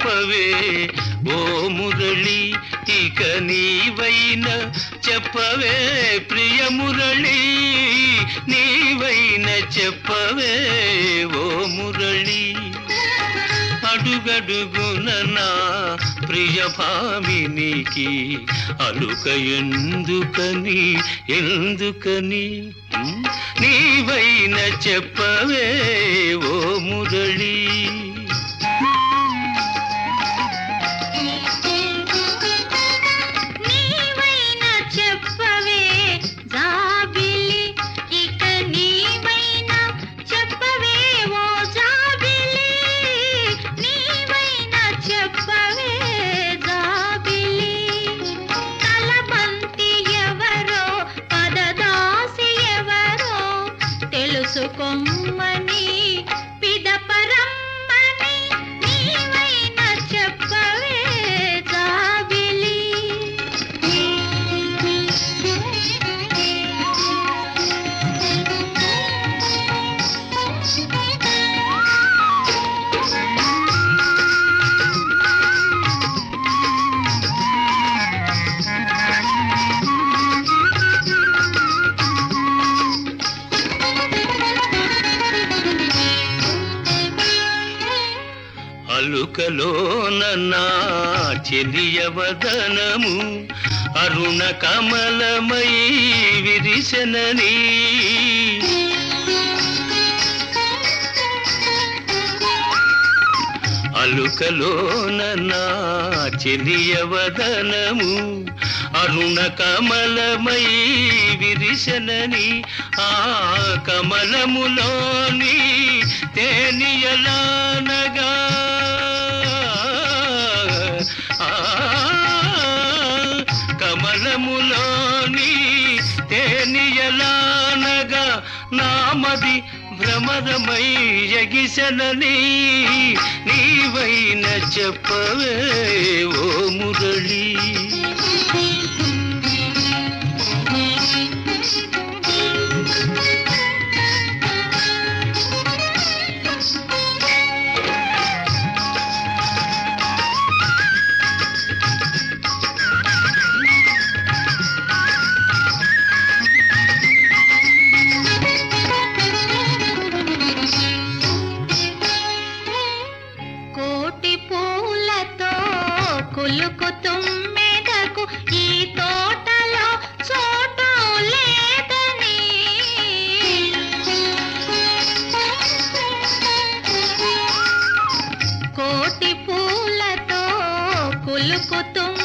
చెప్పవే ఓ మురళి, ఇక నీవైనా చెప్పవే ప్రియ మురళి, నీవైనా చెప్పవే ఓ మురళి. అడుగడుగున నా ప్రియ భామినికి అలుక ఎందుకని ఎందుకని, నీవైనా చెప్పవే ఓ మురళి. నీవైనా చెప్పవే జాబిలి, ఇక నీవైనా చెప్పవే ఓ జాబిలి, నీవైనా చెప్పవే జాబిలి. తలబంతి ఎవరో పదదాసి ఎవరో తెలుసుకోమ్మని పిదపరమ్మని, నీవైనా చెప్పవే జాబిలి. అలుకలోన నా చెలియవదనము అరుణ కమలమై విరిసెనని, అలుకలోన నా చెలియవదనము అరుణ కమలమై విరిసెనని, ఆ కమలములోని తేనియలానగా కమలములోని తేనియలానగా నామది భ్రమరమై ఎగిసెనని, నీవైనా చెప్పవే ఓ మురళి. కోటి పూలతో కులుకు తుమ్మెదకు ఈ తోటలో చోటు లేదని, కోటి పూలతో కులుకు